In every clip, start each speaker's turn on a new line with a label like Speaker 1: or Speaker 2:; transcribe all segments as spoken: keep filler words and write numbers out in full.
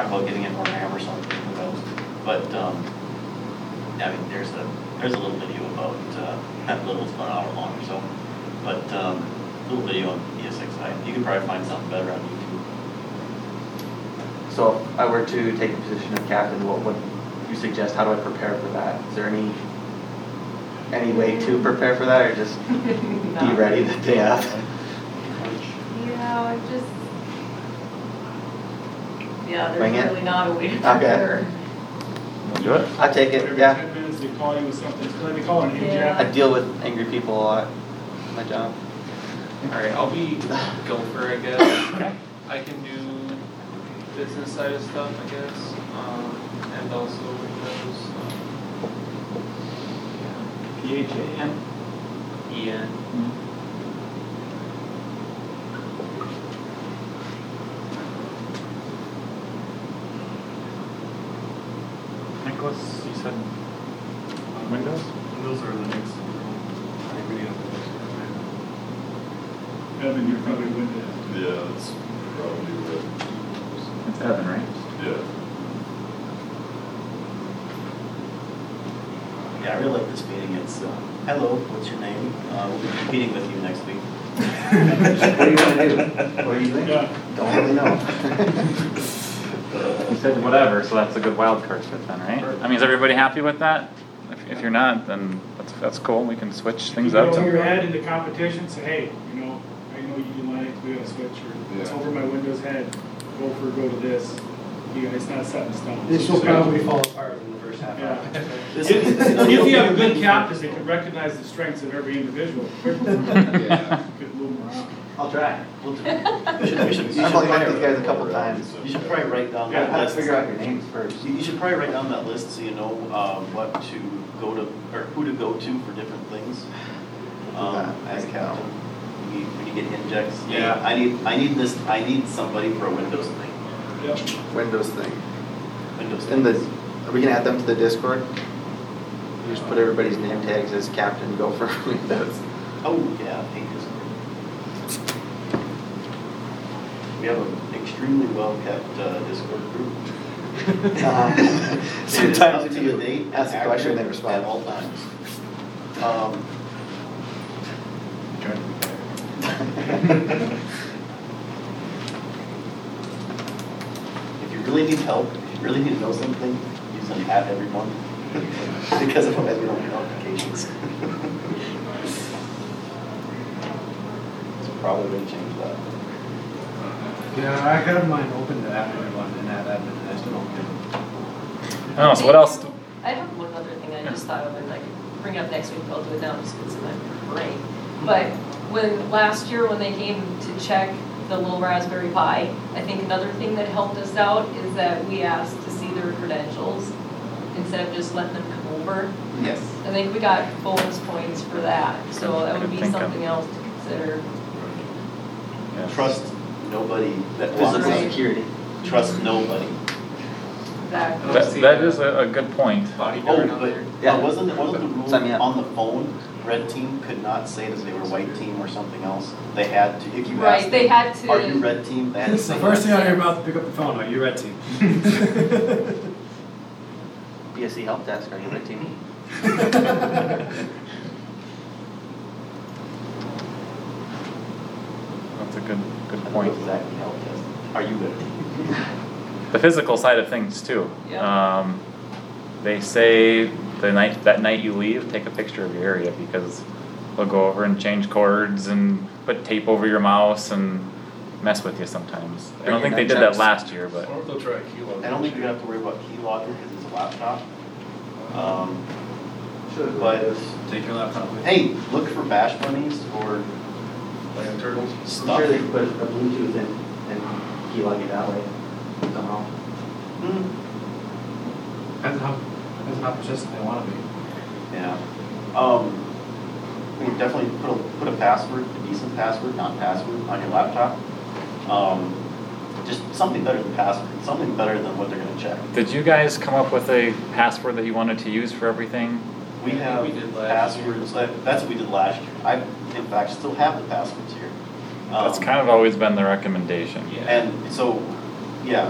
Speaker 1: about getting it more ham or something, who knows? But, um, I mean, there's a, there's a little video about, uh, not little, it's about an hour long or so, but, um, little video on E S X I. You can probably find something better on YouTube.
Speaker 2: So if I were to take the position of captain, what would you suggest? How do I prepare for that? Is there any any way to prepare for that, or just
Speaker 3: No.
Speaker 2: be ready the day of?
Speaker 3: Yeah, just, yeah,
Speaker 2: Wing
Speaker 3: there's
Speaker 2: it?
Speaker 3: really not a way to
Speaker 2: Okay.
Speaker 3: prepare.
Speaker 2: Do it. I take it.
Speaker 4: Every
Speaker 2: Yeah.
Speaker 4: ten minutes they call you with something, it's like they call it an
Speaker 3: Yeah.
Speaker 2: I
Speaker 4: in-jack.
Speaker 2: deal with angry people a lot. My job.
Speaker 5: Alright, I'll be gopher, I guess. I can do business side of stuff, I guess, um, and also Windows, um,
Speaker 4: P H A N.
Speaker 5: E N.
Speaker 6: Nicholas, you said Windows?
Speaker 7: Those are the next.
Speaker 4: Evan, you're probably with it.
Speaker 7: Yeah, that's probably what,
Speaker 6: It's Evan, right?
Speaker 7: yeah.
Speaker 1: Yeah, I really like this meeting. It's, uh, hello, what's your name? Uh, we'll be competing with you next week.
Speaker 2: What are you gonna do? What are you doing?
Speaker 4: Yeah.
Speaker 2: Don't really know.
Speaker 6: You said whatever, so that's a good wild card fit then, right? I mean, is everybody happy with that? If, if you're not, then that's, that's cool. We can switch things
Speaker 4: You
Speaker 6: up.
Speaker 4: know,
Speaker 6: to-
Speaker 4: your head in the competition, say, hey, you know, I know you do Linux, we gotta switch, or it's
Speaker 7: Yeah.
Speaker 4: over my Windows head, go for, go to this. You know, it's not set in stone.
Speaker 8: This will
Speaker 4: So-
Speaker 8: probably fall apart in the first half
Speaker 4: Yeah.
Speaker 8: hour.
Speaker 1: This-
Speaker 4: If if you have a good
Speaker 1: this-
Speaker 4: captain, they can recognize the strengths of every individual. Could move them around.
Speaker 2: I'll try.
Speaker 1: We'll do- We should, we should, you
Speaker 2: I've
Speaker 1: should
Speaker 2: only met
Speaker 1: probably,
Speaker 2: these guys a couple times.
Speaker 1: you should probably write down
Speaker 4: Yeah,
Speaker 1: that
Speaker 2: I have
Speaker 1: list.
Speaker 2: to figure out your names first.
Speaker 1: You you should probably write down that list so you know, uh, what to go to, or who to go to for different things. Um,
Speaker 2: Yeah,
Speaker 1: as
Speaker 2: I know.
Speaker 1: captain, when you, when you get injects, hey,
Speaker 4: Yeah.
Speaker 1: I need, I need this, I need somebody for a Windows thing,
Speaker 4: Yep.
Speaker 2: Windows thing.
Speaker 1: Windows
Speaker 2: In
Speaker 1: thing.
Speaker 2: the, are we gonna add them to the Discord? You just put everybody's name tags as captain, go for Windows.
Speaker 1: Oh, yeah, hate Discord. We have an extremely well-kept, uh, Discord group.
Speaker 2: Uh,
Speaker 1: It is
Speaker 2: Sometimes
Speaker 1: up
Speaker 2: if
Speaker 1: to
Speaker 2: you
Speaker 1: date,
Speaker 2: ask a question, they
Speaker 1: accurate
Speaker 2: respond.
Speaker 1: At all times. Um, If you really need help, if you really need to know something, use an at everyone. Because otherwise we don't get notifications. So probably gonna change that.
Speaker 8: Yeah, I got mine open to that one and that admin, I still don't get it.
Speaker 6: I don't know, so what else?
Speaker 3: I have one other thing I just thought of, and I could bring it up next week, but I'll do it now just because it's in my brain. But when, last year when they came to check the little Raspberry Pi, I think another thing that helped us out is that we asked to see their credentials instead of just letting them come over.
Speaker 1: Yes.
Speaker 3: I think we got bonus points for that, so that would
Speaker 6: Good
Speaker 3: be
Speaker 6: thinking.
Speaker 3: something else to consider.
Speaker 6: Yes.
Speaker 1: Trust nobody that
Speaker 2: Physical
Speaker 1: walks
Speaker 3: Right.
Speaker 1: in.
Speaker 2: security.
Speaker 1: Trust nobody.
Speaker 3: Exactly.
Speaker 6: That, that is a, a good point.
Speaker 5: Bodyguard
Speaker 1: Oh,
Speaker 5: out
Speaker 1: but
Speaker 5: there.
Speaker 2: Yeah.
Speaker 1: uh, wasn't it one of the rules
Speaker 2: Sign me up.
Speaker 1: on the phone? Red team could not say that they were white team or something else. They had to, if you
Speaker 3: Right,
Speaker 1: asked
Speaker 3: they
Speaker 1: them,
Speaker 3: had to-
Speaker 1: are you red team? They had to
Speaker 8: It's the
Speaker 1: say
Speaker 8: first thing
Speaker 1: yes.
Speaker 8: out of your mouth to pick up the phone, are you red team?
Speaker 2: B S C help desk, are you red team?
Speaker 6: That's a good, good
Speaker 1: What
Speaker 6: point.
Speaker 1: does that mean, help test? Are you red team?
Speaker 6: The physical side of things too.
Speaker 3: Yeah.
Speaker 6: Um, they say the night, that night you leave, take a picture of your area because they'll go over and change cords and put tape over your mouse and mess with you sometimes. I don't think they did that last year, but.
Speaker 7: Or if they'll try a kilo.
Speaker 1: I don't think you have to worry about key logging because it's a laptop. Um,
Speaker 2: Should,
Speaker 1: but,
Speaker 7: Take your laptop with you.
Speaker 1: hey, look for bash bunnies or
Speaker 7: Land turtles.
Speaker 2: I'm
Speaker 1: stuff.
Speaker 2: sure they could put a Bluetooth in and key log it that way somehow.
Speaker 1: Hmm.
Speaker 8: Depends how, depends on how persistent they wanna be.
Speaker 1: Yeah. Um, we can definitely put a, put a password, a decent password, not password, on your laptop. Um, just something better than password, something better than what they're gonna check.
Speaker 6: Did you guys come up with a password that you wanted to use for everything?
Speaker 1: We
Speaker 5: I think
Speaker 1: have
Speaker 5: we did last year.
Speaker 1: passwords, that, that's what we did last year. I, in fact, still have the passwords here.
Speaker 6: That's
Speaker 1: Um,
Speaker 6: kind of always been the recommendation.
Speaker 5: Yeah.
Speaker 1: And so, yeah,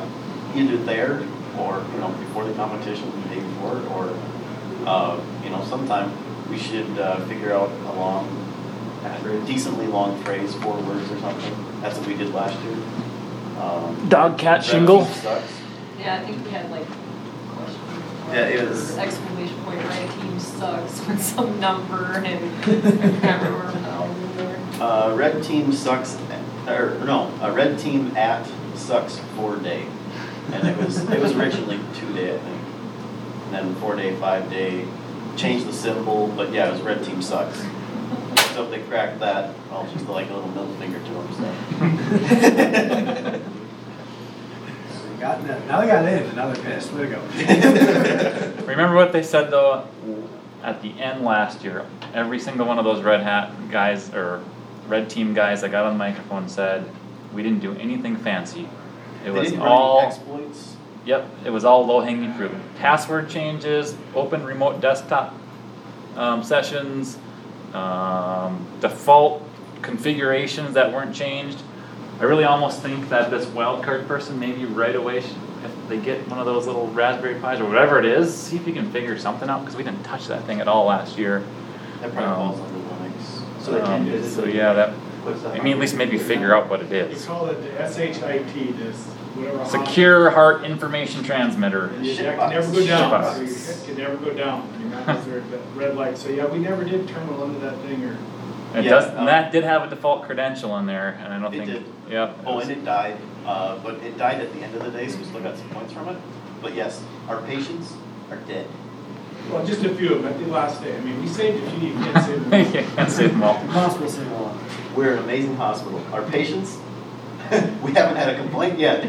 Speaker 1: either there or, you know, before the competition, the day before, or, uh, you know, sometime we should, uh, figure out a long, a decently long phrase, four words or something. That's what we did last year. Um,
Speaker 6: Dog, cat,
Speaker 1: Red
Speaker 6: shingle.
Speaker 1: Team Sucks.
Speaker 3: Yeah, I think we had like question mark,
Speaker 1: Yeah, it was-
Speaker 3: exclamation point, red team sucks with some number and I can't remember how it was in there.
Speaker 1: Uh, red team sucks, or no, a red team at sucks four day. And it was, it was originally two day, I think. And then four day, five day, changed the symbol, but yeah, it was red team sucks. So if they cracked that, I'll just like a little middle finger to them, so.
Speaker 8: They got that- Now they got in, and now they're pissed, way to go.
Speaker 6: Remember what they said though, at the end last year, every single one of those red hat guys, or red team guys that got on the microphone said, we didn't do anything fancy. It
Speaker 1: They
Speaker 6: was
Speaker 1: didn't run any
Speaker 6: all,
Speaker 1: exploits.
Speaker 6: yep, it was all low hanging fruit. Password changes, open remote desktop, um, sessions, um, default configurations that weren't changed. I really almost think that this wildcard person maybe right away, should, if they get one of those little Raspberry Pis or whatever it is, see if you can figure something out, because we didn't touch that thing at all last year.
Speaker 1: That probably
Speaker 6: Um,
Speaker 1: falls under Linux.
Speaker 2: So they can't do
Speaker 6: Um,
Speaker 2: this.
Speaker 6: so yeah, that, I mean, at least maybe figure out what it
Speaker 4: They
Speaker 6: is.
Speaker 4: call it the S H I T, this, whatever.
Speaker 6: Secure Heart Information Transmitter.
Speaker 4: Yeah,
Speaker 1: Shit
Speaker 4: that
Speaker 1: box.
Speaker 4: can never go down,
Speaker 6: Shit
Speaker 4: so
Speaker 6: box.
Speaker 4: you can never go down, you're not, because they're at that red light, so yeah, we never did terminal into that thing, or,
Speaker 6: It
Speaker 1: Yeah,
Speaker 6: does,
Speaker 1: um,
Speaker 6: and that did have a default credential in there, and I don't
Speaker 1: It
Speaker 6: think,
Speaker 1: did.
Speaker 6: yeah.
Speaker 1: Oh, and it died, uh, but it died at the end of the day, so we still got some points from it. But yes, our patients are dead.
Speaker 4: well, just a few of them at the last day, I mean, we saved a few, you can't save them all.
Speaker 6: You can't save them all.
Speaker 8: Hospital single one.
Speaker 1: We're an amazing hospital. Our patients, we haven't had a complaint yet.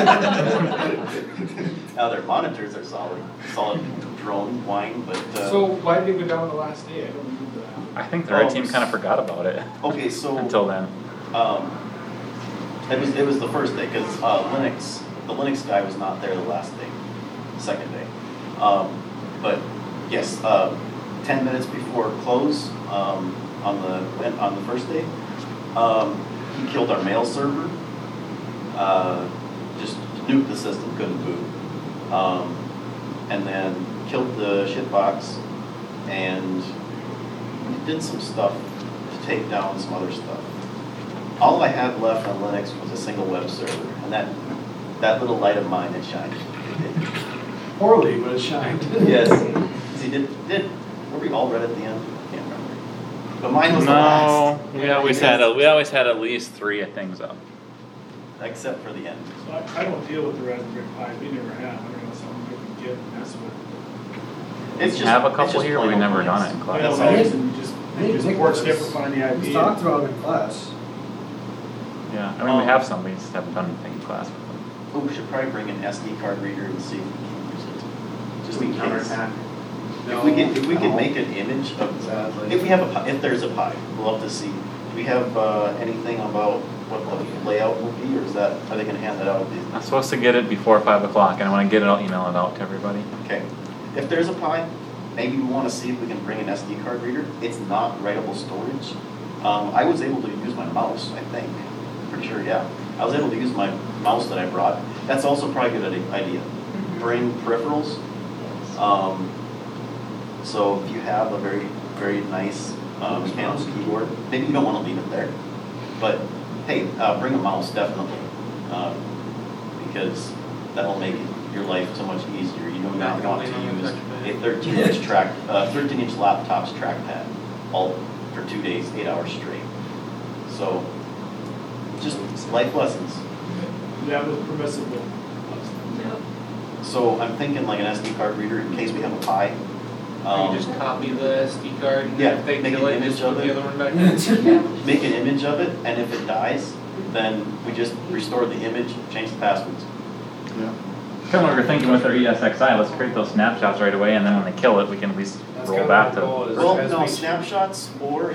Speaker 1: Now their monitors are solid, solid drone wine, but, uh.
Speaker 4: So why did it go down the last day, I don't remember that.
Speaker 6: I think the red
Speaker 1: Oh,
Speaker 6: team kind of forgot about it
Speaker 1: Okay, so.
Speaker 6: until then.
Speaker 1: Um, it was, it was the first day, cause, uh, Linux, the Linux guy was not there the last day, second day. Um, but yes, uh, ten minutes before close, um, on the, on the first day, um, he killed our mail server. Uh, just nuked the system, couldn't boot. Um, and then killed the shitbox and did some stuff to take down some other stuff. All I had left on Linux was a single web server, and that, that little light of mine had shined. It did.
Speaker 8: Poorly, but it shined.
Speaker 1: Yes. See, did, did, were we all red at the end? I can't remember. But mine was the last.
Speaker 6: No, we always had, a- we always had at least three of things up.
Speaker 1: Except for the end.
Speaker 4: So I, I don't deal with the Raspberry Pi, we never have, I don't know, something we can get and mess with.
Speaker 1: It's just.
Speaker 6: Have a
Speaker 1: it's
Speaker 6: couple
Speaker 1: just
Speaker 6: here,
Speaker 1: plain
Speaker 6: we've
Speaker 1: old
Speaker 6: never
Speaker 1: Linux.
Speaker 6: done it in
Speaker 4: I
Speaker 6: class.
Speaker 4: don't
Speaker 8: Hey,
Speaker 4: know, and just,
Speaker 8: hey,
Speaker 4: just
Speaker 8: Nick,
Speaker 4: ports
Speaker 8: let's-
Speaker 4: different on the I P.
Speaker 8: Let's talk through it in class.
Speaker 6: Yeah, I mean, we have some, we just haven't done anything in class with them.
Speaker 1: Oh, we should probably bring an S D card reader and see if we can use it. Just
Speaker 2: We
Speaker 1: in case.
Speaker 2: counterattack.
Speaker 1: If we could, if we could
Speaker 2: No.
Speaker 1: make an image of,
Speaker 2: Sadly.
Speaker 1: if we have a, pi- if there's a pie, we'll love to see. Do we have, uh, anything about what the layout will be, or is that, are they gonna hand that out?
Speaker 6: I'm supposed to get it before five o'clock, and when I get it, I'll email it out to everybody.
Speaker 1: Okay, if there's a pie, maybe we wanna see if we can bring an S D card reader. It's not writable storage. Um, I was able to use my mouse, I think, pretty sure, yeah. I was able to use my mouse that I brought. That's also probably a good idea. Bring peripherals. Um, so if you have a very, very nice, um, mechanical keyboard, maybe you don't wanna leave it there. But, hey, uh, bring a mouse, definitely. Um, because that'll make your life so much easier. You do not want to use a thirteen inch track, uh, thirteen inch laptop's trackpad all for two days, eight hours straight. So, just life lessons.
Speaker 4: That was permissible.
Speaker 3: Yep.
Speaker 1: So I'm thinking like an S D card reader in case we have a pie.
Speaker 5: You
Speaker 1: Um,
Speaker 5: just copy the S D card and
Speaker 1: Yeah,
Speaker 5: if they
Speaker 1: make
Speaker 5: kill
Speaker 1: an
Speaker 5: it,
Speaker 1: image
Speaker 5: just
Speaker 1: of
Speaker 5: put
Speaker 1: it.
Speaker 5: the other one back in.
Speaker 3: Yeah.
Speaker 1: make an image of it, and if it dies, then we just restore the image, change the passwords.
Speaker 6: Kind of what we were thinking with our E S X I, let's create those snapshots right away, and then when they kill it, we can at least
Speaker 8: That's
Speaker 6: roll
Speaker 8: kinda
Speaker 6: back
Speaker 8: my goal
Speaker 6: to.
Speaker 8: is-
Speaker 1: Well,
Speaker 8: as
Speaker 1: no,
Speaker 8: we-
Speaker 1: snapshots or,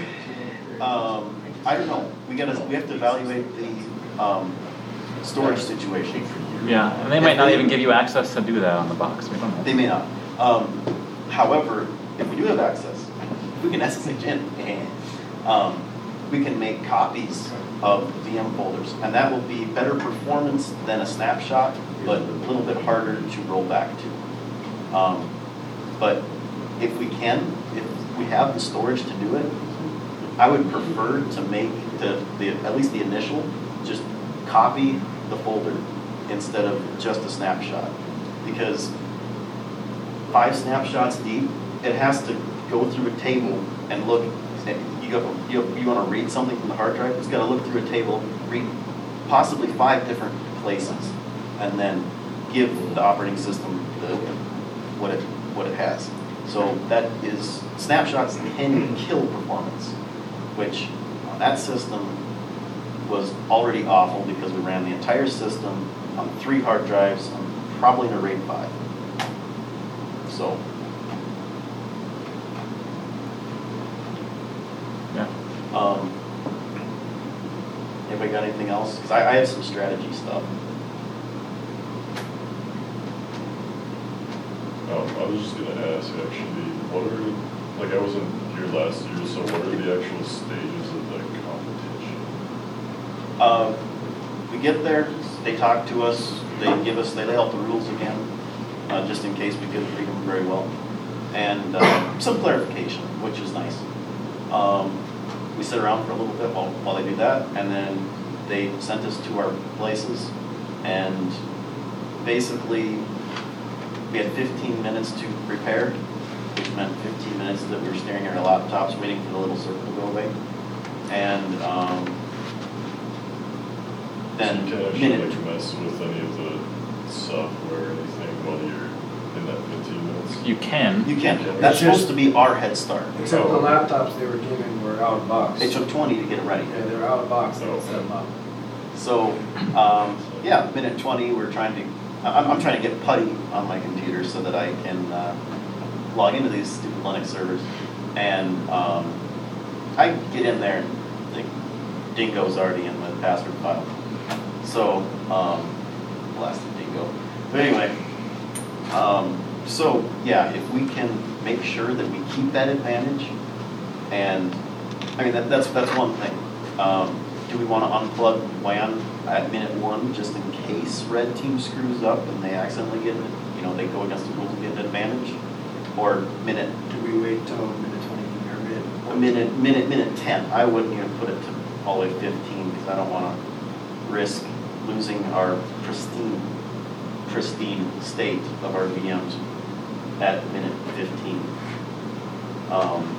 Speaker 1: um, I don't know, we gotta, we have to evaluate the, um, storage situation.
Speaker 6: Yeah, and they might not even give you access to do that on the box, we don't know.
Speaker 1: They may not. Um, however, if we do have access, if we can S S H in, eh, um, we can make copies of V M folders, and that will be better performance than a snapshot, but a little bit harder to roll back to. Um, but if we can, if we have the storage to do it, I would prefer to make the, the at least the initial, just copy the folder instead of just a snapshot. Because five snapshots deep, it has to go through a table and look. You go, you, you want to read something from the hard drive, it's got to look through a table, read possibly five different places, and then give the operating system the, what it what it has. So that is, snapshots can kill performance, which on that system was already awful because we ran the entire system on three hard drives, on probably in a RAID five. So.
Speaker 6: Yeah.
Speaker 1: Um, anybody got anything else? Because I, I have some strategy stuff.
Speaker 9: Um, I was just gonna ask, actually, what are, like, I wasn't here last year, so what are the actual stages of the competition?
Speaker 1: Uh, we get there, they talk to us, they give us, they lay out the rules again, uh, just in case we couldn't read them very well. And uh, some clarification, which is nice. Um, we sit around for a little bit while, while they do that, and then they sent us to our places, and basically we had fifteen minutes to prepare, which meant fifteen minutes that we were staring at our laptops waiting for the little circle to go away. And um, then
Speaker 9: So you can actually,
Speaker 1: minute,
Speaker 9: like, mess with any of the software or anything while you're in that fifteen minutes?
Speaker 6: You can.
Speaker 1: you can, that's
Speaker 8: just-
Speaker 1: supposed to be our head start.
Speaker 8: Except the laptops they were given were out of box.
Speaker 1: They took twenty to get it ready.
Speaker 8: Yeah, they were out of box, they set them up.
Speaker 1: So, um, yeah, minute twenty, we're trying to, I'm, I'm trying to get putty on my computer so that I can uh, log into these stupid Linux servers. And um, I get in there and the dingo's already in the password file. So, um, blasted dingo. But anyway, um, so yeah, if we can make sure that we keep that advantage, and I mean, that, that's, that's one thing. Um, do we want to unplug W A N at minute one just in case red team screws up and they accidentally get, you know, they go against the rules and get an advantage? Or minute,
Speaker 8: Do we wait till minute twenty or minute?
Speaker 1: a minute, minute, minute ten? I wouldn't even put it to all the way fifteen because I don't want to risk losing our pristine, pristine state of our V Ms at minute fifteen. Um,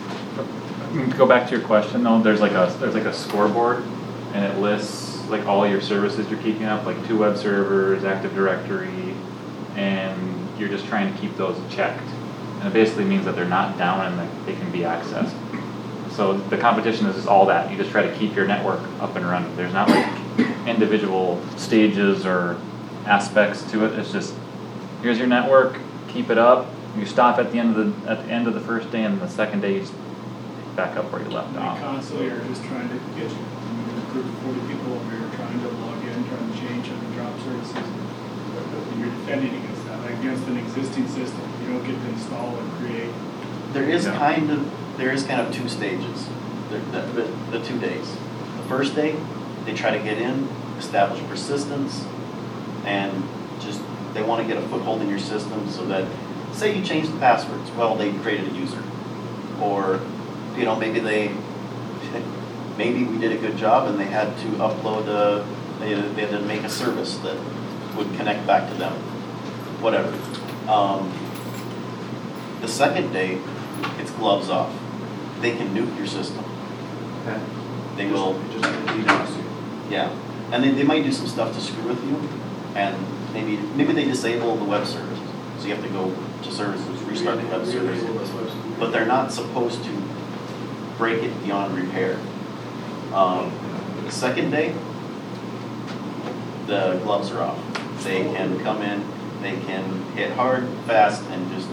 Speaker 6: Go back to your question though, there's like a, there's like a scoreboard and it lists like all your services you're keeping up, like two web servers, Active Directory, and you're just trying to keep those checked. And it basically means that they're not down and that they can be accessed. So the competition is just all that, you just try to keep your network up and running. There's not like individual stages or aspects to it, it's just, here's your network, keep it up, you stop at the end of the, at the end of the first day, and the second day you just back up where you left
Speaker 4: We
Speaker 6: off.
Speaker 4: constantly are just trying to get you, I mean, a group of forty people over here trying to log in, trying to change and drop services. And you're defending against that, like against an existing system. You don't get to install and create.
Speaker 1: There is
Speaker 6: Yeah.
Speaker 1: kind of, there is kind of two stages, the, the, the- the two days. The first day, they try to get in, establish persistence, and just, they want to get a foothold in your system so that, say you change the passwords, well, they created a user. Or, you know, maybe they, maybe we did a good job and they had to upload a, they, they had to make a service that would connect back to them, whatever. Um, the second day, it's gloves off. They can nuke your system.
Speaker 2: Okay.
Speaker 1: They will,
Speaker 8: Just DDoS you.
Speaker 1: yeah, and they, they might do some stuff to screw with you, and maybe, maybe they disable the web services. So you have to go to services, restart the web service. But they're not supposed to break it beyond repair. Um, the second day, the gloves are off. They can come in, they can hit hard, fast, and just,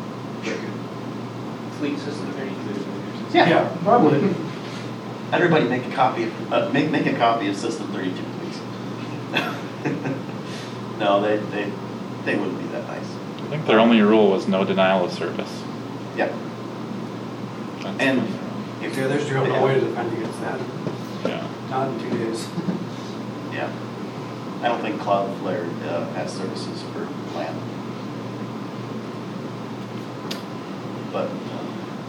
Speaker 5: Fleet system there, you could.
Speaker 1: yeah.
Speaker 8: Probably.
Speaker 1: Everybody make a copy, of, uh, make, make a copy of System thirty-two, please. No, they, they, they wouldn't be that nice.
Speaker 6: I think their only rule was no denial of service.
Speaker 1: Yeah.
Speaker 6: That's-
Speaker 1: And if-
Speaker 8: Yeah, there's real no way to defend against that,
Speaker 6: Yeah.
Speaker 8: not in two days.
Speaker 1: Yeah. I don't think Cloudflare uh, has services for LAN. But, uh,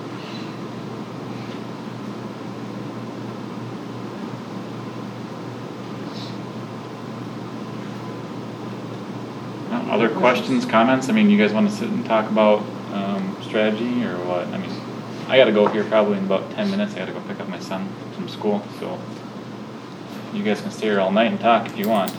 Speaker 6: Uh, Other questions, comments? I mean, you guys want to sit and talk about um, strategy or what? I mean, I got to go here probably in about ten minutes. I got to go pick up my son from school, so you guys can stay here all night and talk if you want.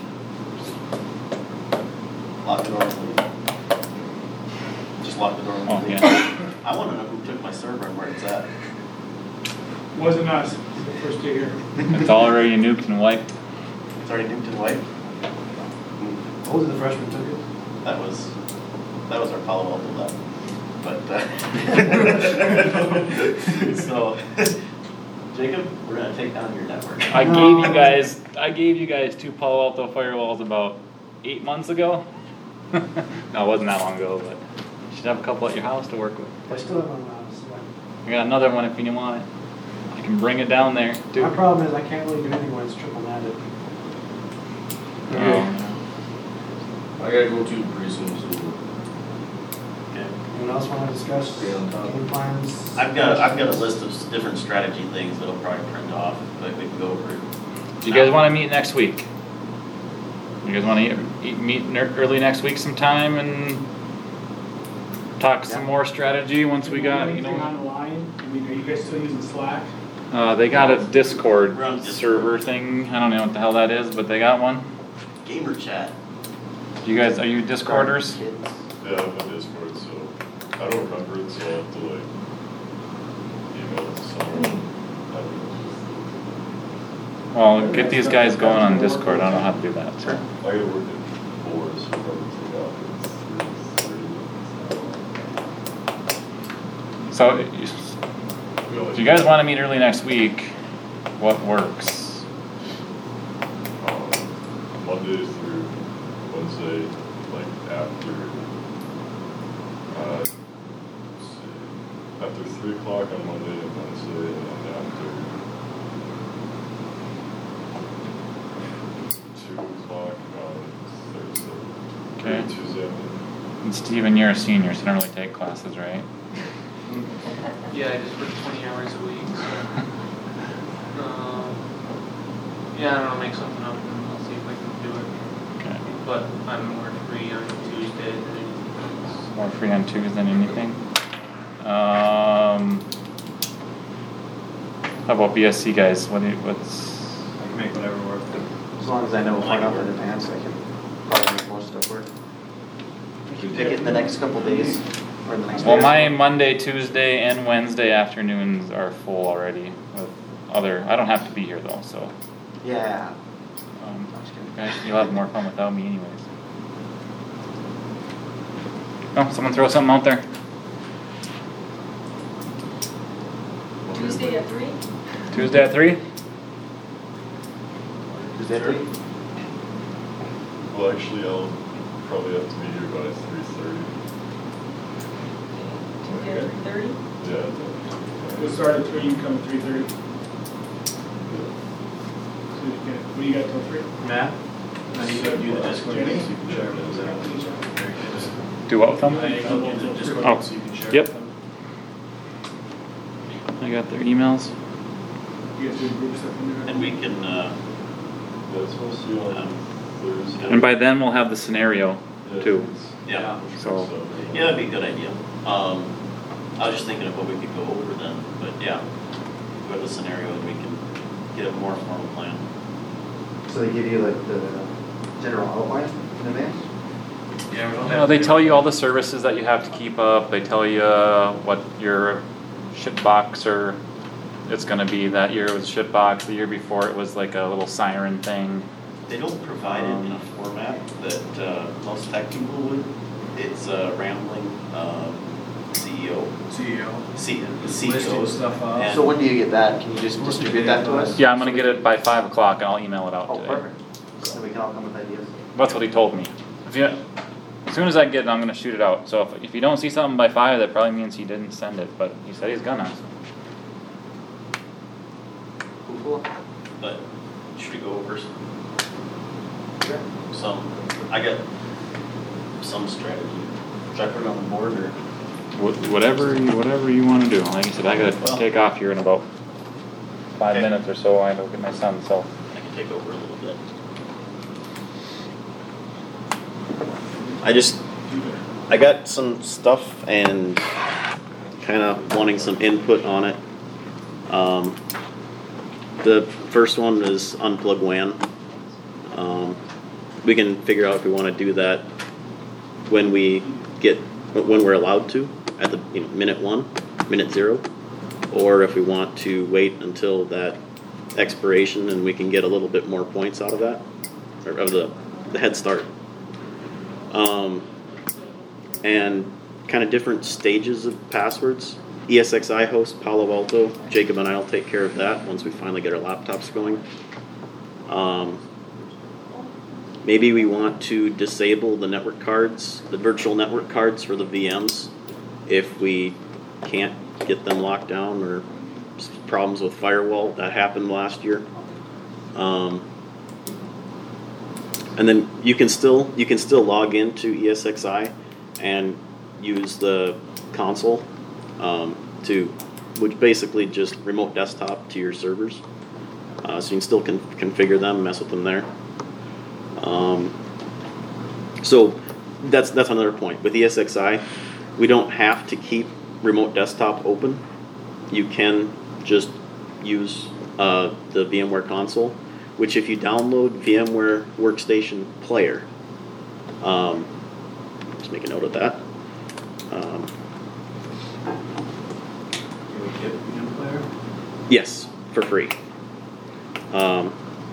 Speaker 1: lock the door and leave. Just lock the door and
Speaker 6: Oh,
Speaker 1: leave.
Speaker 6: yeah.
Speaker 1: I want to know who took my server and where it's at.
Speaker 4: Wasn't us, the first day here.
Speaker 6: It's already nuked and wiped.
Speaker 1: It's already nuked and wiped.
Speaker 8: What was it, the freshman took it?
Speaker 1: That was, that was our Palo Alto lab. But, uh, so, Jacob, we're gonna take down your network.
Speaker 6: I gave you guys, I gave you guys two Palo Alto firewalls about eight months ago. No, it wasn't that long ago, but you should have a couple at your house to work with.
Speaker 8: I still have one around, so.
Speaker 6: I got another one if you want it. I can bring it down there too.
Speaker 8: My problem is I can't really do anything when it's triple netted.
Speaker 6: Oh.
Speaker 7: I gotta go to pretty soon, so.
Speaker 1: Okay.
Speaker 8: Anyone else want to discuss
Speaker 7: Stay on top.
Speaker 8: game plans?
Speaker 1: I've got, I've got a list of s- different strategy things that'll probably print off, but we can go over it.
Speaker 6: Do you guys want to meet next week? You guys want to eat, meet ner- early next week sometime and talk some
Speaker 2: Yeah.
Speaker 6: more strategy once we got, you
Speaker 4: Anything
Speaker 6: know.
Speaker 4: online? I mean, are you guys still using Slack?
Speaker 6: Uh, they got a Discord
Speaker 1: We're on Discord.
Speaker 6: server thing. I don't know what the hell that is, but they got one.
Speaker 1: Gamer chat.
Speaker 6: You guys, are you Discorders?
Speaker 2: Kids.
Speaker 9: Yeah, I'm on Discord, so I don't remember it, so I'll have to like email it to someone. I don't
Speaker 6: Well, get these guys going on Discord. I don't know how to do that. So.
Speaker 9: know. I gotta work at four, so probably take off at three thirty.
Speaker 6: So, you- if you guys want to meet early next week, what works?
Speaker 9: Um, Monday through Wednesday, like after, uh, let's see, after three o'clock on Monday and Wednesday, and then after two o'clock on Thursday.
Speaker 6: Okay.
Speaker 9: Or Tuesday.
Speaker 6: And Steven, you're a senior, so you don't really take classes, right?
Speaker 5: Yeah, I just work twenty hours a week, so. Um, yeah, I don't know, make something up and I'll see if I can do it.
Speaker 6: Okay.
Speaker 5: But I'm more free on Tuesday than anything else.
Speaker 6: More free on Tuesday than anything. Um, how about B S C guys? What do you, what's,
Speaker 8: I can make whatever work.
Speaker 2: As long as I know far enough in advance, I can probably make most stuff work. We can pick it in the next couple days, or in the next.
Speaker 6: well,
Speaker 2: day or
Speaker 6: my
Speaker 2: so.
Speaker 6: Monday, Tuesday, and Wednesday afternoons are full already with other, I don't have to be here though, so.
Speaker 2: Yeah.
Speaker 6: Um, guys, you'll have more fun without me anyways. Oh, someone throw something out there.
Speaker 3: Tuesday at three?
Speaker 6: Tuesday at three?
Speaker 2: Is that
Speaker 9: Sure.
Speaker 2: it?
Speaker 9: Well, actually, I'll probably have to be here by three thirty.
Speaker 3: Tuesday at three thirty?
Speaker 9: Yeah.
Speaker 4: We'll start at three, you come at three thirty. So you get, what do you got till three?
Speaker 8: Matt?
Speaker 1: I need to do the Discord link so you can share those out.
Speaker 6: Do what with them?
Speaker 1: I need to do the Discord
Speaker 6: Oh,
Speaker 1: link so you can share
Speaker 6: yep.
Speaker 1: with them.
Speaker 6: I got their emails.
Speaker 4: You guys do group stuff in there?
Speaker 1: And we can, uh,
Speaker 9: Yeah, it's supposed to be on Thursday.
Speaker 6: And by then we'll have the scenario
Speaker 9: Yeah,
Speaker 6: too.
Speaker 9: it's-
Speaker 1: yeah,
Speaker 6: So-
Speaker 1: yeah, that'd be a good idea. Um, I was just thinking of what we could go over then, but yeah, go to the scenario and we can get a more formal plan.
Speaker 2: So they give you like the general outline in advance?
Speaker 1: Yeah, we don't
Speaker 6: You know, they tell you all the services that you have to keep up. They tell you uh, what your shitbox or it's gonna be. That year it was shitbox. The year before it was like a little siren thing.
Speaker 1: They don't provide it in a format that uh, most tech people would. It's uh, rambling um, C E O.
Speaker 8: C E O.
Speaker 1: C- the C E O.
Speaker 8: Listing stuff out.
Speaker 1: And-
Speaker 2: So when do you get that? Can you just distribute that to us?
Speaker 6: Yeah, I'm gonna get it by five o'clock and I'll email it out
Speaker 2: Oh,
Speaker 6: today.
Speaker 2: perfect. So we can all come with ideas.
Speaker 6: That's what he told me. If you, as soon as I get it, I'm gonna shoot it out. So if, if you don't see something by five, that probably means he didn't send it, but he said he's gonna.
Speaker 2: Cool.
Speaker 1: But should we go over some,
Speaker 2: Sure.
Speaker 1: some, I got some strategy. Should I put it on the board or?
Speaker 6: Wh- Whatever, you- whatever you wanna do. Like I said, I gotta
Speaker 1: Well-
Speaker 6: take off here in about five
Speaker 1: Okay.
Speaker 6: minutes or so. I have to look at my son, so.
Speaker 1: I can take over a little bit. I just, I got some stuff and kind of wanting some input on it. Um, the first one is unplug W A N. Um, we can figure out if we want to do that when we get, when we're allowed to, at the, you know, minute one, minute zero, or if we want to wait until that expiration and we can get a little bit more points out of that, or of the, the head start. Um, and kind of different stages of passwords. E S X i host Palo Alto. Jacob and I will take care of that once we finally get our laptops going. Um, maybe we want to disable the network cards, the virtual network cards for the V Ms, if we can't get them locked down or problems with firewall. That happened last year. Um, and then you can still you can still log into E S X i and use the console um, to, which basically just remote desktop to your servers. Uh, so you can still con- configure them, mess with them there. Um, so that's that's another point. With E S X i, we don't have to keep remote desktop open. You can just use uh, the VMware console, which if you download VMware Workstation Player, um, just make a note of that. Um,
Speaker 8: You would get V M player?
Speaker 1: yes, for free. Um,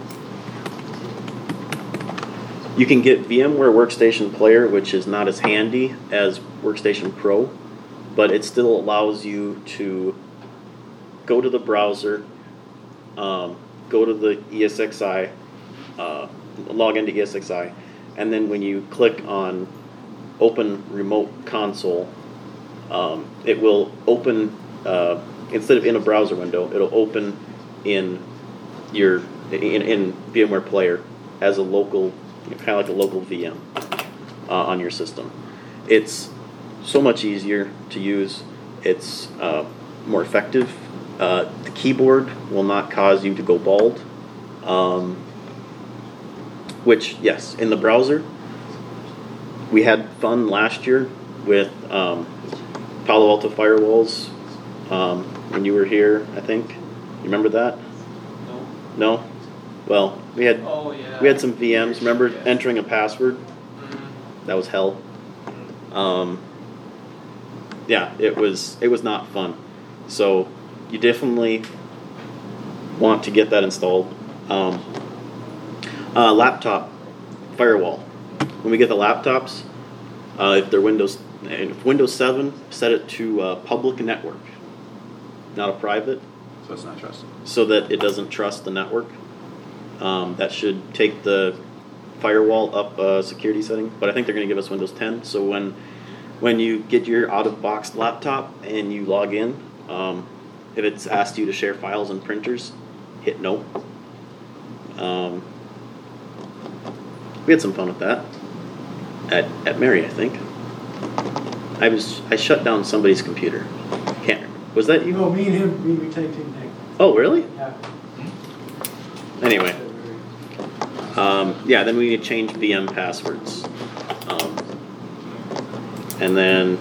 Speaker 1: you can get VMware Workstation Player, which is not as handy as Workstation Pro, but it still allows you to go to the browser, um, go to the E S X i, uh, log into E S X i, and then when you click on Open Remote Console, um, it will open, uh, instead of in a browser window, it'll open in your in, in VMware Player as a local, kind of like a local V M uh, on your system. It's so much easier to use. It's uh, more effective. Uh, the keyboard will not cause you to go bald. Um, which, yes, in the browser, we had fun last year with um, Palo Alto firewalls um, when you were here, I think. You remember that?
Speaker 5: No.
Speaker 1: No? Well, we had
Speaker 5: Oh, yeah.
Speaker 1: we had some V Ms. Remember
Speaker 5: Yes.
Speaker 1: entering a password?
Speaker 5: Mhm.
Speaker 1: That was hell. Um, yeah, it was it was not fun. So you definitely want to get that installed. Um, uh, laptop firewall. When we get the laptops, uh, if they're Windows, if Windows seven, set it to uh, public network, not a private,
Speaker 2: So it's not trusted.
Speaker 1: so that it doesn't trust the network. Um, that should take the firewall up a security setting, but I think they're going to give us Windows ten. So when when you get your out-of-box laptop and you log in, um, if it's asked you to share files and printers, hit no. Um, we had some fun with that at at Mary, I think. I was I shut down somebody's computer. Can't was that you?
Speaker 8: No, me and him, we, we tagged team thing.
Speaker 1: Oh, really?
Speaker 8: Yeah.
Speaker 1: Anyway. Um, yeah, then we need to change V M passwords. Um, and then,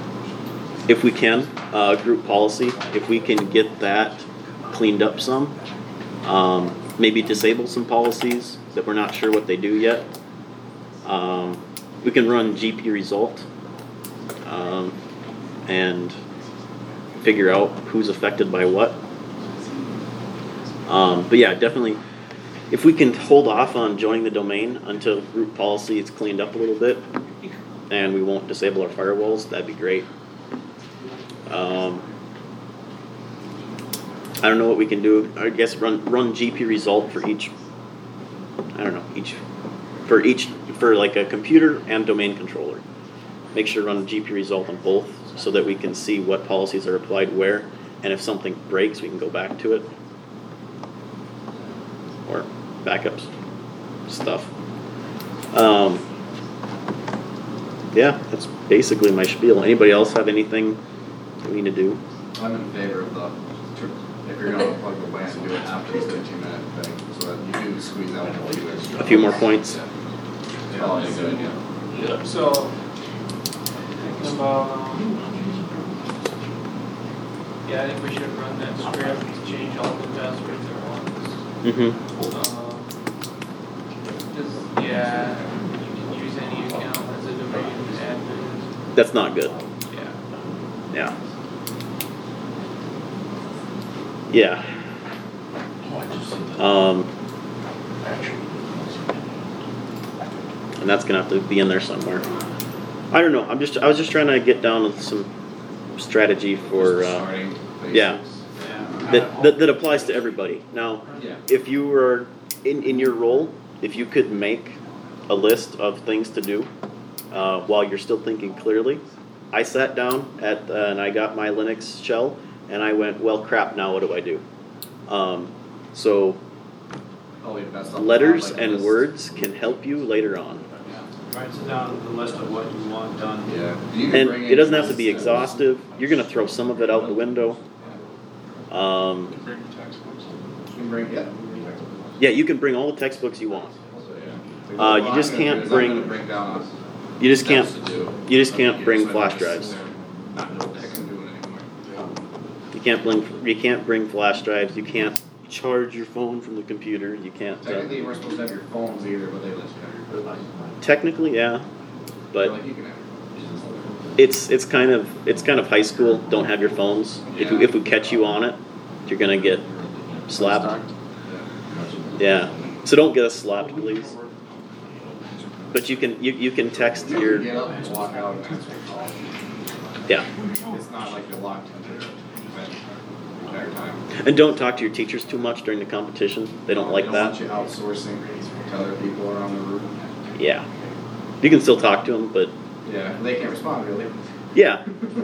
Speaker 1: if we can, uh, group policy, if we can get that cleaned up some, um, maybe disable some policies that we're not sure what they do yet. Um, we can run G P result um, and figure out who's affected by what. Um, but yeah, definitely. If we can hold off on joining the domain until group policy is cleaned up a little bit, and we won't disable our firewalls, that'd be great. Um, I don't know what we can do. I guess run run G P result for each. I don't know each for each for like a computer and domain controller. Make sure run G P result on both so that we can see what policies are applied where, and if something breaks, we can go back to it.
Speaker 10: backups stuff. Um, yeah, that's basically my spiel. Anybody else have anything that we need to do?
Speaker 2: I'm in favor of the, if you're gonna plug the WAN, do it after the fifteen minute thing, so that you do squeeze out a few extra.
Speaker 10: A few more points?
Speaker 2: Yeah. Probably a good idea.
Speaker 7: Yeah.
Speaker 5: So, thinking about, um, yeah, I think we should run that script to change all the passwords at once.
Speaker 10: Mm-hmm.
Speaker 5: Um, just, yeah, you can use any account as a domain admin.
Speaker 10: That's not good.
Speaker 5: Yeah.
Speaker 10: Yeah. Yeah. Um, and that's gonna have to be in there somewhere. I don't know. I'm just. I was just trying to get down with some strategy for.
Speaker 2: Just
Speaker 10: Uh,
Speaker 2: starting
Speaker 10: yeah.
Speaker 2: basics.
Speaker 10: that, that that applies to everybody. Now,
Speaker 2: Yeah.
Speaker 10: if you were in in your role, if you could make a list of things to do uh, while you're still thinking clearly, I sat down at uh, and I got my Linux shell and I went, well, crap. Now what do I do? Um, so
Speaker 2: I'll leave that stuff
Speaker 10: letters
Speaker 2: like
Speaker 10: and
Speaker 2: this.
Speaker 10: words can help you later on.
Speaker 8: Writes down the list of what you want done.
Speaker 2: Yeah. You can
Speaker 10: And
Speaker 2: bring
Speaker 10: it
Speaker 2: in
Speaker 10: doesn't have to be
Speaker 2: lists.
Speaker 10: exhaustive. You're gonna throw some of it out the window. Um,
Speaker 9: Bring textbooks.
Speaker 2: You can bring, yeah.
Speaker 10: yeah, you can bring all the textbooks you want.
Speaker 2: So, yeah.
Speaker 10: Uh, you
Speaker 2: What
Speaker 10: just
Speaker 2: I'm gonna
Speaker 10: can't
Speaker 2: do is I'm
Speaker 10: bring-
Speaker 2: gonna bring down us
Speaker 10: You just can't.
Speaker 2: steps to do.
Speaker 10: You just
Speaker 2: So
Speaker 10: can't
Speaker 2: you
Speaker 10: bring
Speaker 2: so
Speaker 10: flash
Speaker 2: I
Speaker 10: drives.
Speaker 2: just Not know what the heck I'm doing anymore.
Speaker 10: You can't bring. You can't bring flash drives. You can't charge your phone from the computer. You can't. Uh,
Speaker 2: Technically, you weren't supposed to have your phones either, but they let you have your
Speaker 10: technically, yeah, but
Speaker 2: Like, you can have your phones.
Speaker 10: it's it's kind of it's kind of high school. Don't have your phones. If we, if we catch you on it, you're gonna get slapped. Yeah. So don't get us slapped, please. But you can you, you can text
Speaker 2: You can
Speaker 10: your
Speaker 2: get up and walk out and answer a call.
Speaker 10: yeah.
Speaker 2: It's not like you're locked into the entire time.
Speaker 10: And don't talk to your teachers too much during the competition. They don't like
Speaker 2: They
Speaker 10: that.
Speaker 2: don't want you outsourcing to other people around the room.
Speaker 10: Yeah. You can still talk to them, but
Speaker 2: Yeah, they can't respond really.
Speaker 10: yeah.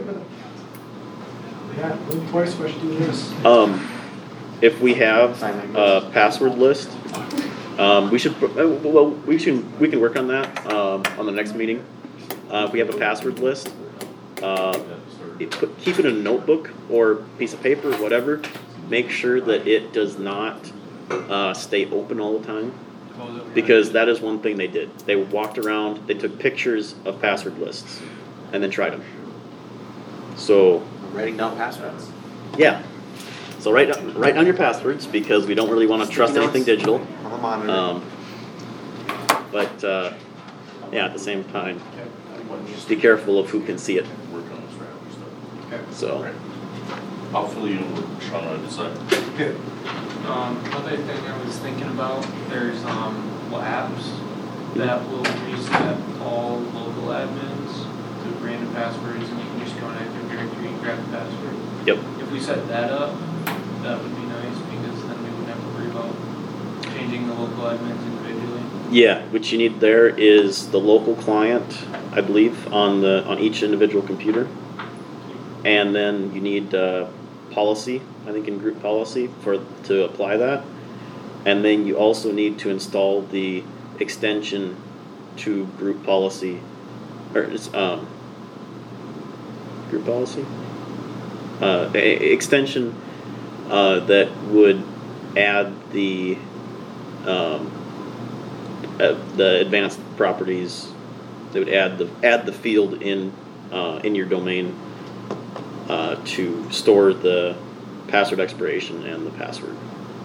Speaker 8: Yeah, live twice, why should do this?
Speaker 10: Um, if we have a password list, um, we should, uh, well, we should, we can work on that, um, on the next meeting. Uh, if we have a password list, uh, it- put- keep it in a notebook or piece of paper, whatever. Make sure that it does not, uh, stay open all the time. Because that is one thing they did. They walked around, they took pictures of password lists and then tried them. So,
Speaker 2: Writing down passwords.
Speaker 10: yeah. So write down, write down your passwords because we don't really want to trust
Speaker 2: Sticky
Speaker 10: anything
Speaker 2: notes.
Speaker 10: digital.
Speaker 2: I'm monitoring.
Speaker 10: Um, but uh, yeah, at the same time, be careful of who can see it.
Speaker 7: Work on the strategy stuff.
Speaker 10: So
Speaker 7: I'll fill you in with Sean on design.
Speaker 5: Um, other thing I was thinking about, there's, um, labs that will reset all local admins to random passwords, and you can just go in Active Directory and grab the password.
Speaker 10: yep.
Speaker 5: If we set that up, that would be nice, because then we wouldn't have to worry about changing the local admins individually.
Speaker 10: Yeah, what you need there is the local client, I believe, on the on each individual computer, and then you need uh, policy. I think in group policy for to apply that, and then you also need to install the extension to group policy, or it's, um, group policy, uh, a- a- extension uh, that would add the um, uh, the advanced properties. They would add the add the field in uh, in your domain uh, to store the password expiration and the password.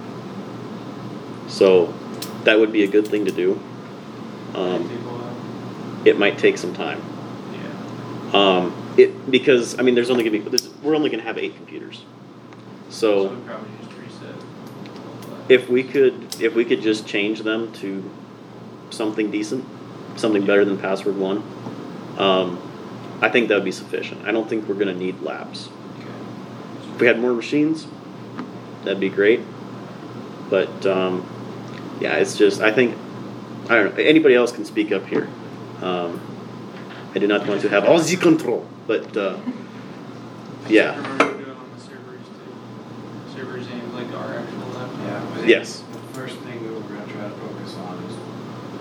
Speaker 10: So that would be a good thing to do. Um,
Speaker 5: Take a while.
Speaker 10: it might take some time.
Speaker 5: Yeah.
Speaker 10: Um, it because I mean there's only gonna be there's, we're only gonna have eight computers.
Speaker 5: So
Speaker 10: So
Speaker 5: we probably just reset.
Speaker 10: if we could if we could just change them to something decent, something better than password one, um, I think that would be sufficient. I don't think we're gonna need labs.
Speaker 5: Okay.
Speaker 10: If we had more machines, that'd be great. But um, yeah, it's just I think I don't know. Anybody else can speak up here. Um, I do not want to have all the control, but uh, yeah,
Speaker 5: Remember to do it on the servers too. Servers and like our actual laptop.
Speaker 8: Yeah. I think
Speaker 10: Yes.
Speaker 8: The first thing we were gonna try to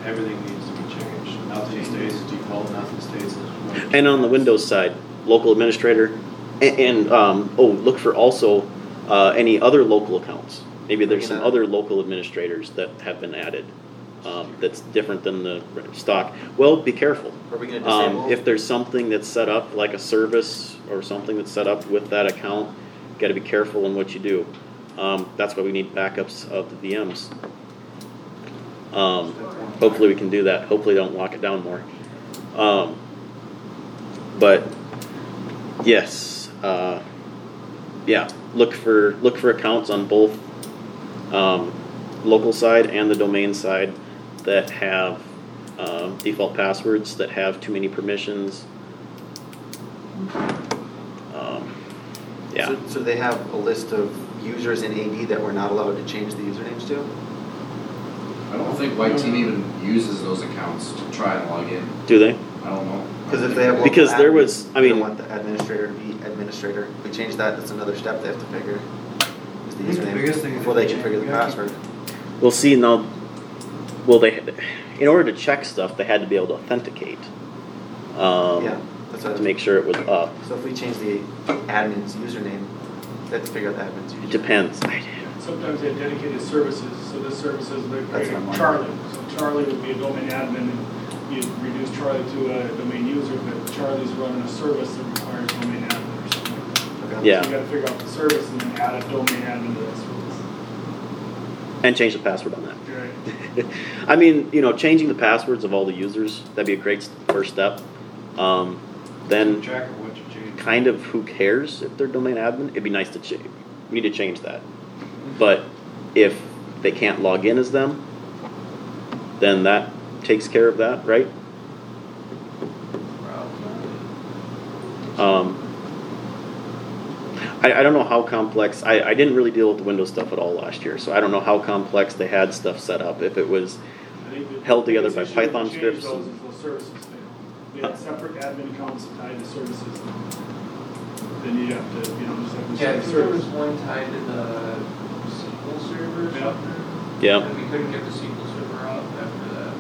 Speaker 8: everything needs to be changed. Nothing stays as default, nothing stays as. what-
Speaker 10: And on the Windows side, local administrator, and, and um, oh, look for also uh, any other local accounts. Maybe there's some other local administrators that have been added um, that's different than the stock. Well, be careful.
Speaker 2: Are we gonna
Speaker 10: Um,
Speaker 2: disable?
Speaker 10: if there's something that's set up, like a service or something that's set up with that account, you gotta be careful in what you do. Um, that's why we need backups of the V Ms. Um, hopefully we can do that. Hopefully don't lock it down more. Um, but yes, uh, yeah, look for look for accounts on both um, local side and the domain side that have um, default passwords, that have too many permissions. Um, yeah.
Speaker 2: So, so they have a list of users in A D that we're not allowed to change the usernames to?
Speaker 11: I don't think White Team even uses those accounts to try and log in.
Speaker 10: Do they?
Speaker 11: I don't know.
Speaker 2: Because if they have local
Speaker 10: Because there
Speaker 2: admins,
Speaker 10: was- I
Speaker 2: we don't
Speaker 10: mean-
Speaker 2: want the administrator to be administrator. If we change that, that's another step they have to figure. Is the
Speaker 8: I think the
Speaker 2: username
Speaker 8: biggest thing is
Speaker 2: before they
Speaker 8: if
Speaker 2: can
Speaker 8: you
Speaker 2: figure the
Speaker 8: gotta keep-
Speaker 2: password.
Speaker 10: We'll see now. Well, they, in order to check stuff, they had to be able to authenticate. Um,
Speaker 2: Yeah, that's what.
Speaker 10: to make sure it was up.
Speaker 2: So if we change the admin's username, they have to figure out the admin's username.
Speaker 10: It depends. I-
Speaker 4: Sometimes they have dedicated services, so this service is like
Speaker 2: That's what I'm wondering.
Speaker 4: Charlie. So Charlie would be a domain admin, and you'd reduce Charlie to a domain user, but Charlie's running a service that requires domain admin or something like that.
Speaker 2: Okay.
Speaker 10: Yeah.
Speaker 4: So you gotta figure out the service and then add a domain admin to that service.
Speaker 10: And change the password on that.
Speaker 4: Right.
Speaker 10: I mean, you know, changing the passwords of all the users, that'd be a great s- first step. Um, then
Speaker 8: Track of what you changed.
Speaker 10: kind of who cares if they're domain admin? It'd be nice to change. We need to change that. But if they can't log in as them, then that takes care of that, right? Um, I, I don't know how complex, I, I didn't really deal with the Windows stuff at all last year, so I don't know how complex they had stuff set up. If it was,
Speaker 4: I think the
Speaker 10: Held together
Speaker 4: biggest
Speaker 10: by
Speaker 4: issue
Speaker 10: Python
Speaker 4: with the change
Speaker 10: scripts.
Speaker 4: Those is those services fail. They have separate admin accounts tied to services. Then you have to, you know, just have to.
Speaker 5: Yeah, I
Speaker 4: set
Speaker 5: think there was
Speaker 4: service.
Speaker 5: one tied to the S Q L server or
Speaker 4: Yeah.
Speaker 5: something.
Speaker 10: yeah.
Speaker 5: And we couldn't get the S Q L server up after that.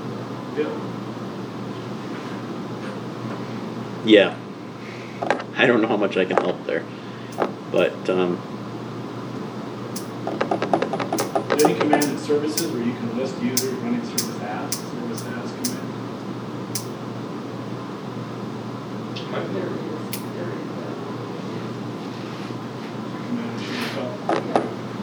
Speaker 4: Yeah.
Speaker 10: Yeah. I don't know how much I can help there. But, um,
Speaker 4: Is there any commanded services where you can list users running service as, service as command?
Speaker 5: Might be there, there,
Speaker 4: Command should up.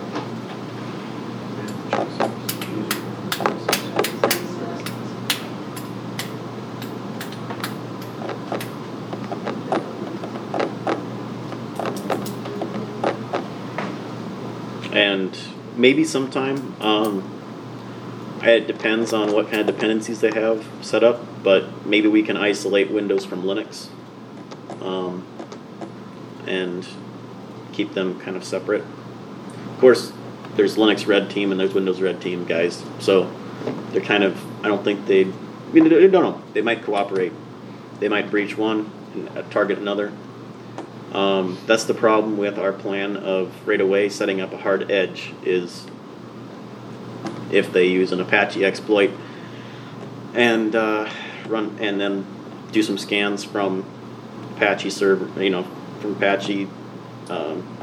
Speaker 10: and maybe sometime, um, it depends on what kind of dependencies they have set up, but maybe we can isolate Windows from Linux. Um, and keep them kind of separate. Of course, there's Linux Red Team and there's Windows Red Team guys, so they're kind of, I don't think they'd, I mean, I don't know, they might cooperate. They might breach one and target another. Um, that's the problem with our plan of right away setting up a hard edge is if they use an Apache exploit and uh, run and then do some scans from Apache server, you know, from Apache um,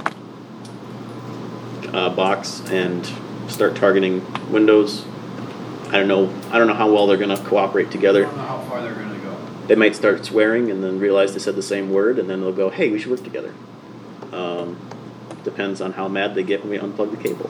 Speaker 10: uh, box and start targeting Windows. I don't know. I don't know how well they're going to cooperate
Speaker 8: I
Speaker 10: together.
Speaker 8: don't know how far they're gonna go.
Speaker 10: They might start swearing and then realize they said the same word, and then they'll go, "Hey, we should work together." Um, depends on how mad they get when we unplug the cable.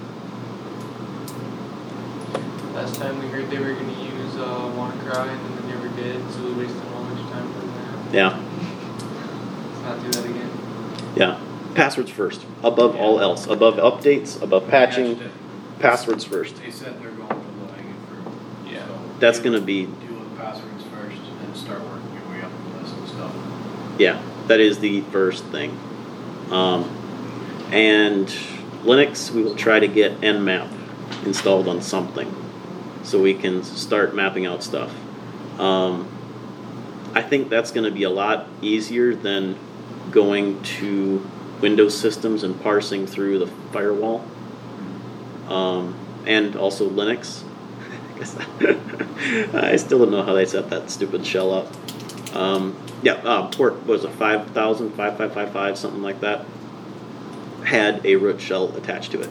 Speaker 5: Last time we heard they were gonna use uh, WannaCry and then they never did, so we wasted a whole bunch of time doing that.
Speaker 10: Yeah,
Speaker 5: Let's not do that again.
Speaker 10: yeah. Passwords first, above all else. Above updates, above patching,
Speaker 8: Patched it.
Speaker 10: passwords first.
Speaker 8: They said they're going to low hanging fruit.
Speaker 5: Yeah.
Speaker 8: So
Speaker 10: That's
Speaker 8: deal-
Speaker 10: gonna be-
Speaker 8: Deal with passwords first and start working your way up the list and stuff.
Speaker 10: Yeah, that is the first thing. Um, and Linux, we will try to get Nmap installed on something so we can start mapping out stuff. Um, I think that's going to be a lot easier than going to Windows systems and parsing through the firewall. Um, and also Linux, I still don't know how they set that stupid shell up. Um, yeah, uh, port, what was it, five thousand, five five five five, something like that, had a root shell attached to it.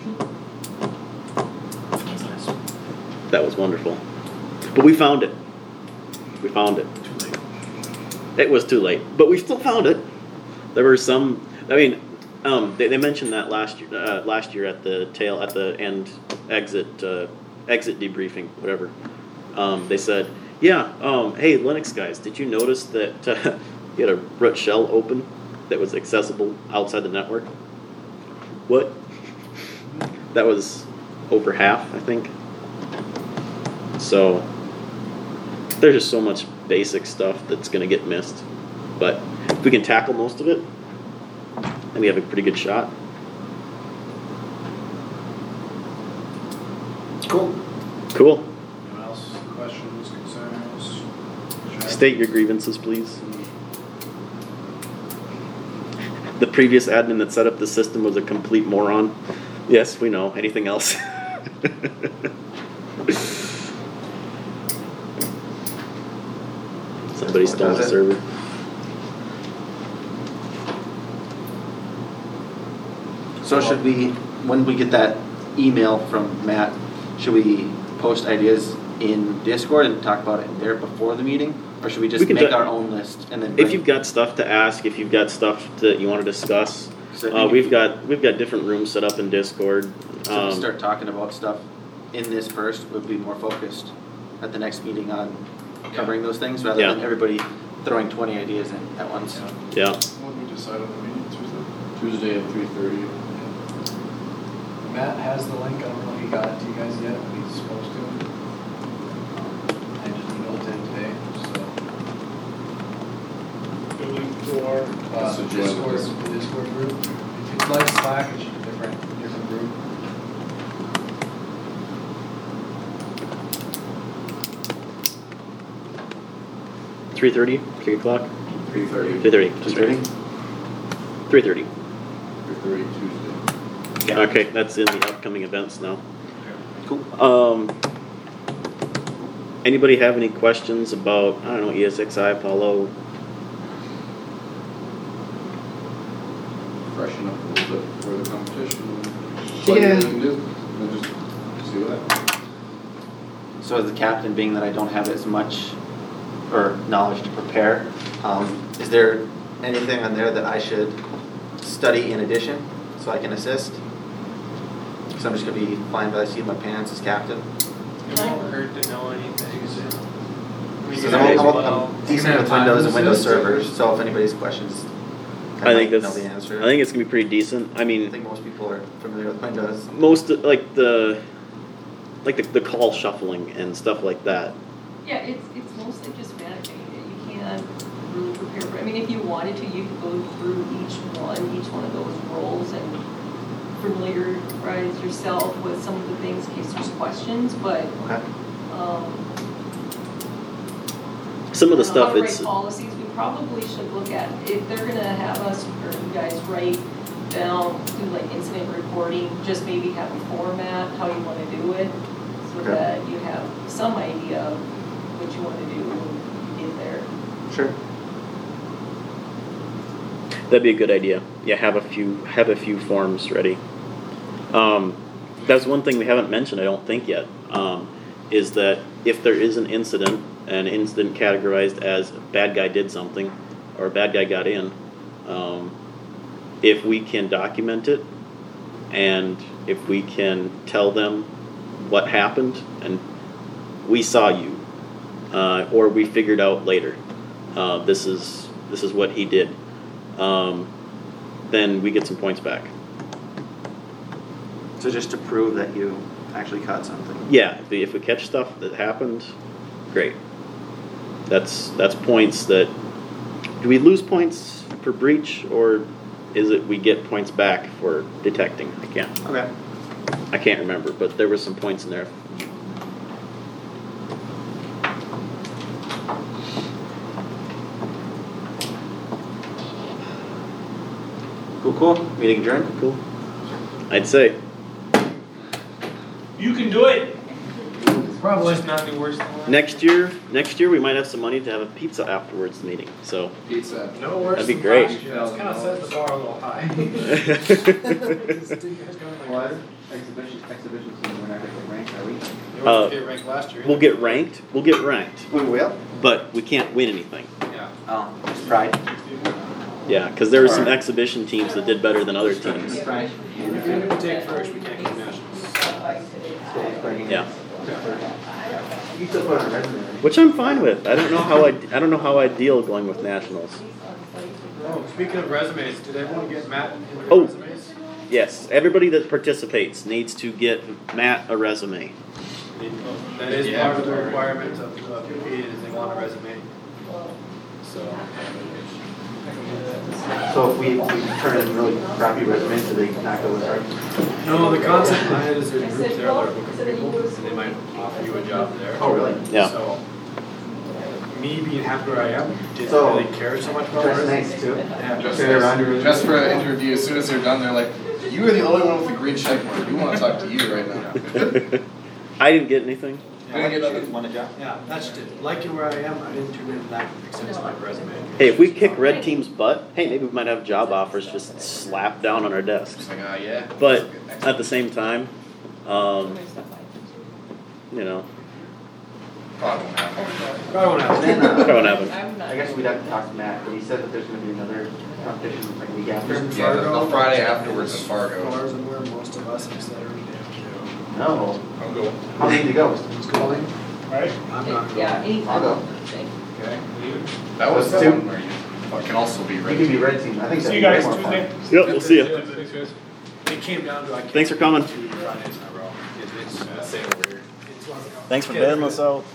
Speaker 10: That was wonderful. But we found it. We found it.
Speaker 7: Too late.
Speaker 10: It was too late, but we still found it. There were some, I mean, um, they, they mentioned that last year, uh, last year at the tail, at the end exit, uh, exit debriefing, whatever. Um, they said, yeah, um, hey, Linux guys, did you notice that uh, you had a root shell open that was accessible outside the network? What? That was over half, I think. So, there's just so much basic stuff that's going to get missed. But if we can tackle most of it, then we have a pretty good shot.
Speaker 11: Cool.
Speaker 10: Cool.
Speaker 11: Anyone else, questions, concerns? Should I-
Speaker 10: State your grievances, please. The previous admin that set up the system was a complete moron. Yes, we know. Anything else? Somebody stole the
Speaker 2: Does it?
Speaker 10: server.
Speaker 2: So should we, when we get that email from Matt, should we post ideas in Discord and talk about it there before the meeting? Or should we just
Speaker 10: We can
Speaker 2: make
Speaker 10: do-
Speaker 2: our own list and then
Speaker 10: If
Speaker 2: bring-
Speaker 10: you've got stuff to ask, if you've got stuff that you want to discuss,
Speaker 2: So I
Speaker 10: uh,
Speaker 2: think
Speaker 10: we've
Speaker 2: if-
Speaker 10: got we've got different rooms set up in Discord.
Speaker 2: So if
Speaker 10: Um,
Speaker 2: we start talking about stuff in this first, we'll be more focused at the next meeting on covering those things rather
Speaker 10: Yeah.
Speaker 2: than everybody throwing twenty ideas in at once.
Speaker 10: yeah.
Speaker 9: When we decide on the meeting, Tuesday?
Speaker 11: Tuesday at three thirty.
Speaker 8: Matt has the link, I don't know if he got it to you guys yet, but he's supposed to. I just emailed it in today, so.
Speaker 4: The link for,
Speaker 8: Uh,
Speaker 11: So
Speaker 8: the
Speaker 11: join
Speaker 8: Discord,
Speaker 11: this.
Speaker 8: the Discord group. If it's like Slack, it's just a different, different group.
Speaker 10: Three thirty, three o'clock,
Speaker 11: Three thirty.
Speaker 10: three thirty.
Speaker 2: Two thirty?
Speaker 10: Three thirty.
Speaker 11: Three thirty Tuesday.
Speaker 10: Okay, that's in the upcoming events now.
Speaker 2: Cool.
Speaker 10: Um, anybody have any questions about, I don't know, E S X i, Apollo?
Speaker 11: Freshen up a little bit for the competition. What
Speaker 2: Yeah.
Speaker 11: you can do, and just see what happens.
Speaker 2: So as the captain, being that I don't have as much or knowledge to prepare, um, is there anything on there that I should study in addition so I can assist? Because I'm just gonna be flying by the seat of my pants as captain.
Speaker 5: It won't hurt to know anything, so. We
Speaker 2: Because
Speaker 5: can
Speaker 2: I'm,
Speaker 5: as
Speaker 2: I'm,
Speaker 5: well.
Speaker 2: I'm decent with Windows and Windows servers, so if anybody's questions, I,
Speaker 10: I think
Speaker 2: might
Speaker 10: that's,
Speaker 2: know the answer.
Speaker 10: I think it's gonna be pretty decent. I
Speaker 2: I
Speaker 10: mean,
Speaker 2: think most people are familiar with Windows.
Speaker 10: most, like the, like the, the call shuffling and stuff like that.
Speaker 3: Yeah, it's, it's mostly just managing it. You can't really prepare for, I mean, if you wanted to, you could go through each one, each one of those roles and familiarize yourself with some of the things in case there's questions, but,
Speaker 2: Okay.
Speaker 3: um.
Speaker 10: Some of the
Speaker 3: I don't know,
Speaker 10: stuff,
Speaker 3: how to
Speaker 10: it's,
Speaker 3: write policies, we probably should look at, if they're gonna have us, or you guys write down, do like incident reporting, just maybe have a format, how you wanna do it, so
Speaker 2: Okay.
Speaker 3: that you have some idea of what you wanna do when you get there.
Speaker 2: Sure.
Speaker 10: that'd be a good idea. Yeah, have a few, have a few forms ready. Um, that's one thing we haven't mentioned, I don't think yet, um, is that if there is an incident, an incident categorized as a bad guy did something, or a bad guy got in, um, if we can document it, and if we can tell them what happened, and we saw you, uh, or we figured out later, uh, this is, this is what he did, um, then we get some points back.
Speaker 2: So just to prove that you actually caught something.
Speaker 10: Yeah, if we, if we catch stuff that happened, great. That's that's points that. Do we lose points for breach, or is it we get points back for detecting? I can't.
Speaker 2: Okay.
Speaker 10: I can't remember, but there was some points in there.
Speaker 2: Cool, cool. Meeting adjourned.
Speaker 10: Cool. I'd say.
Speaker 4: you can do it.
Speaker 8: Probably.
Speaker 5: It's just not any worse than last.
Speaker 10: Next year, next year we might have some money to have a pizza afterwards meeting, so.
Speaker 11: Pizza.
Speaker 8: No worse
Speaker 10: That'd be
Speaker 8: than
Speaker 10: great.
Speaker 8: last year. It's kind of set the bar a little high.
Speaker 2: What? Exhibition, exhibition team, we're not gonna get ranked, are we?
Speaker 8: They
Speaker 10: Uh,
Speaker 8: were get ranked last year.
Speaker 10: We'll get ranked, we'll get ranked,
Speaker 2: We will?
Speaker 10: but we can't win anything.
Speaker 8: Yeah.
Speaker 2: Oh, pride.
Speaker 10: Yeah, cause there were some exhibition teams that did better than other teams.
Speaker 2: Pride.
Speaker 8: If we take first, we can't get nationals.
Speaker 10: Yeah.
Speaker 2: You still put on a resume, right?
Speaker 10: Which I'm fine with. I don't know how I, I don't know how I deal going with nationals.
Speaker 8: Oh, speaking of resumes, did everyone get Matt in their
Speaker 10: Oh.
Speaker 8: resumes?
Speaker 10: Yes, everybody that participates needs to get Matt a resume.
Speaker 8: That is part of the requirement of uh, P P is they want a resume. So.
Speaker 2: So if we, we turn in really crappy resumes, do they not go with our?
Speaker 8: No, the concept behind it is there's a group there that are looking for people, and they might offer you a job there.
Speaker 2: Oh, really?
Speaker 10: Yeah.
Speaker 8: So, me being happy where I am, didn't
Speaker 2: So,
Speaker 8: really care so much about
Speaker 2: Dress
Speaker 8: resumes.
Speaker 2: nice too.
Speaker 8: Yeah,
Speaker 11: Just,
Speaker 2: Carry around your-
Speaker 11: just for an interview, as soon as they're done, they're like, you are the only one with the green check mark. We want to talk to you right now.
Speaker 10: I didn't get anything.
Speaker 11: You didn't get nothing?
Speaker 2: Want a job?
Speaker 8: Yeah, that's just it. Liking where I am, I didn't turn in that extensive resume.
Speaker 10: Hey, if we kick red team's butt, hey, maybe we might have job offers just slapped down on our desks.
Speaker 11: It's like, ah, yeah.
Speaker 10: But at the same time, um, you know,
Speaker 11: Probably won't happen.
Speaker 8: Probably won't happen.
Speaker 2: Then, uh,
Speaker 10: probably won't happen.
Speaker 3: I'm not.
Speaker 2: I guess we'd have to talk to Matt, but he said that there's gonna be another competition like a week after.
Speaker 11: Yeah, the, the Friday afterwards in Fargo.
Speaker 8: Cars and where most of us have said every day.
Speaker 2: No,
Speaker 11: I'm going.
Speaker 2: how many to go?
Speaker 8: Who's calling?
Speaker 4: Right?
Speaker 8: I'm not going.
Speaker 3: Yeah, anytime.
Speaker 2: I'll go.
Speaker 3: on Thursday.
Speaker 8: Okay.
Speaker 11: That was the
Speaker 2: Two.
Speaker 11: one where you can also be
Speaker 2: You
Speaker 11: ready.
Speaker 2: can be red team, I think
Speaker 4: See
Speaker 2: that'd
Speaker 4: you
Speaker 2: be way
Speaker 4: guys
Speaker 2: more fun.
Speaker 4: Tuesday.
Speaker 10: Yep, we'll see you.
Speaker 4: Thanks, guys.
Speaker 8: It came down to I can't.
Speaker 10: Thanks for coming.
Speaker 8: Two Fridays in a row. It's, it's, uh, same over here. It's one of them.
Speaker 10: Thanks for bailing us out.